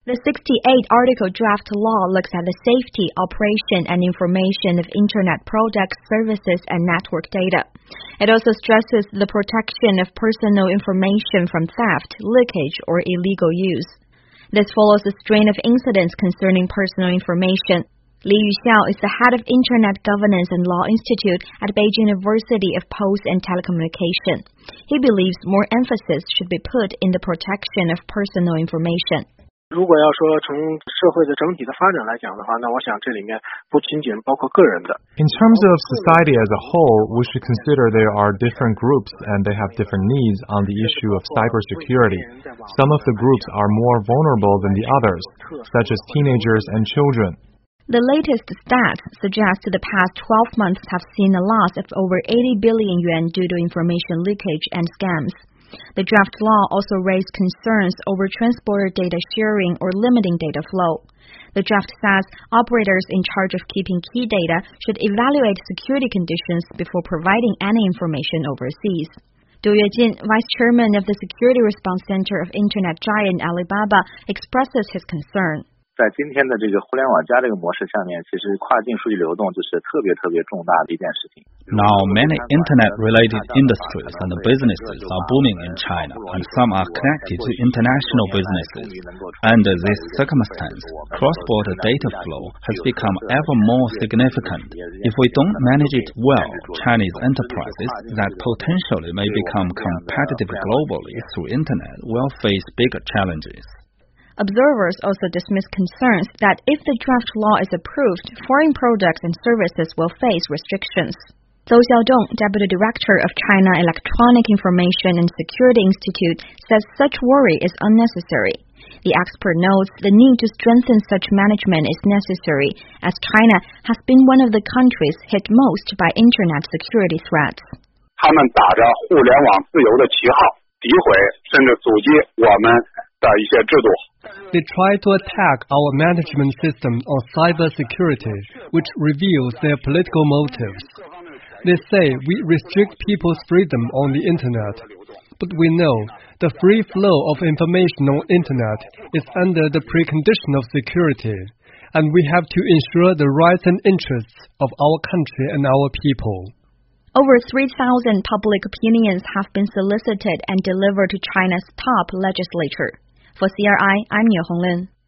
The 68-article draft law looks at the safety, operation, and information of Internet products, services, and network data. It also stresses the protection of personal information from theft, leakage, or illegal use. This follows a string of incidents concerning personal information. Li Yuxiao is the head of Internet Governance and Law Institute at Beijing University of Post and Telecommunication. He believes more emphasis should be put in the protection of personal information. 如果要说从社会的整体的发展来讲的话，那我想这里面不仅仅包括个人的。 In terms of society as a whole, we should consider there are different groups and they have different needs on the issue of cybersecurity. Some of the groups are more vulnerable than the others, such as teenagers and children. The latest stats suggest the past 12 months have seen a loss of over 80 billion yuan due to information leakage and scams. The draft law also raised concerns over transporter data sharing or limiting data flow. The draft says operators in charge of keeping key data should evaluate security conditions before providing any information overseas. Du Yuejin, Vice Chairman of the Security Response Center of Internet giant Alibaba, expresses his concern. 在今天的这个互联网加这个模式下面，其实跨境数据流动就是特别重大的一件事情。 Now, many internet-related industries and businesses are booming in China, and some are connected to international businesses. Under this circumstance, cross-border data flow has become ever more significant. If we don't manage it well, Chinese enterprises that potentially may become competitive globally through internet will face bigger challenges. Observers also dismiss concerns that if the draft law is approved, foreign products and services will face restrictions. Zhou Xiaodong, Deputy Director of China Electronic Information and Security Institute, says such worry is unnecessary. The expert notes the need to strengthen such management is necessary, as China has been one of the countries hit most by Internet security threats. 他们打着互联网自由的旗号，诋毁甚至阻击我们的一些制度。 They try to attack our management system on cybersecurity, which reveals their political motives. They say we restrict people's freedom on the Internet. But we know the free flow of information on Internet is under the precondition of security, and we have to ensure the rights and interests of our country and our people. Over 3,000 public opinions have been solicited and delivered to China's top legislature. For CRI, I'm Niu Honglin.